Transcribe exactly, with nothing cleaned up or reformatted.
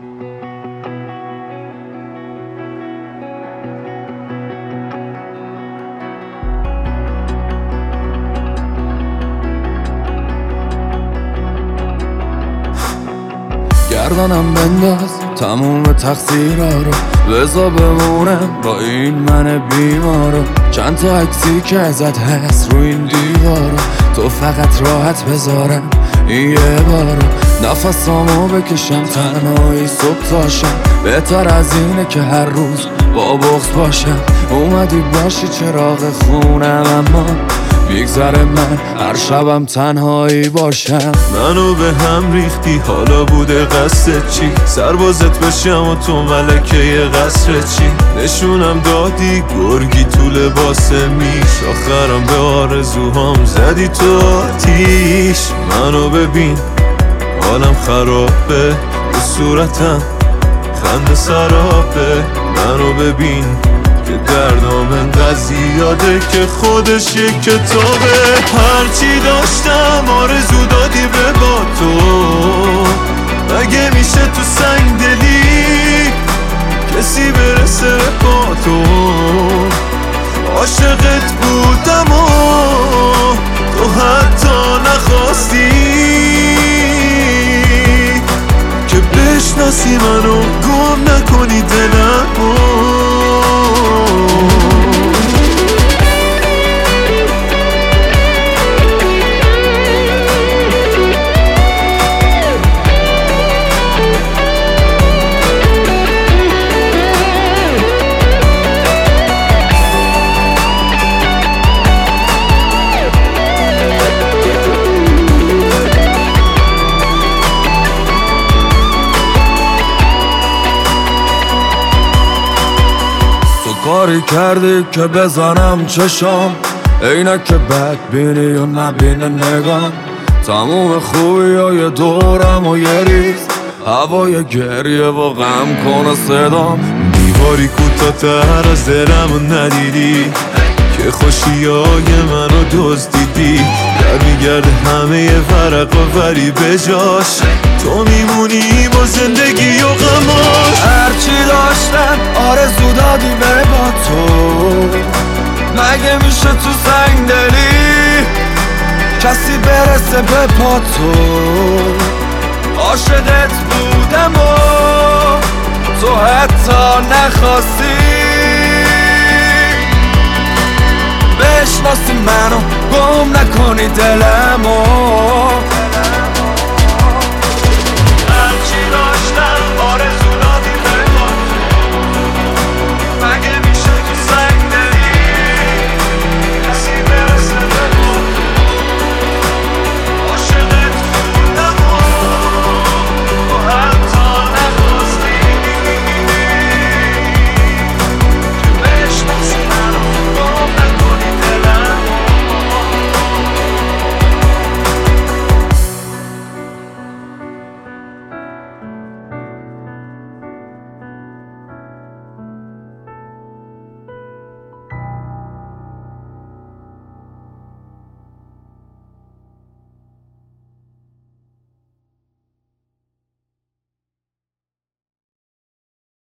گردنم بنداز تموم تقصیرها رو، بذار بمونم با این من بیمارو. چند تا عکسی که ازت هست رو این دیوارو، تو فقط راحت بذارم این یه بارو. نفسامو بکشم تنهایی صبح تاشم، بهتر از اینه که هر روز با بغض باشم. اومدی باشی چراغ خونم اما بیگذره من هر شبم تنهایی باشم. منو به هم ریختی حالا بوده قصد چی؟ سربازت بشم و تو ملکه قصر چی؟ نشونم دادی گرگی تو لباس میش، آخرم به آرزوهام زدی تو آتیش. منو ببین حالم خرابه، به صورتم خنده سرابه. منو ببین که دردام انقدر زیاده که خودش یک کتابه. هرچی داشتم آرزو دادی به با تو، مگه میشه تو سنگ دلی کسی برسه با تو؟ عاشقت بودم و تو حتی نخواستی که بشناسی منو، گم نکنی دلمو. کاری کردی که بزنم چشام، عینک بدبینی و نبینه نگام. تموم خوبی های دورم و یه ریز هوای گریه و غم کنه صدام. دیواری کوتاه‌تر از دلمو ندیدی که خوشی های منو دزدیدی. در میگرده همه ورقا ولی به جاش تو میمونی با زندگی و غماش. هرچی داشتم آرزو دادی به با تو، مگه میشه تو سنگ دلی کسی برسه به پا تو؟ عاشقت بودم و تو حتی نخواستی بشناسی منو، گم نکنی دلمو.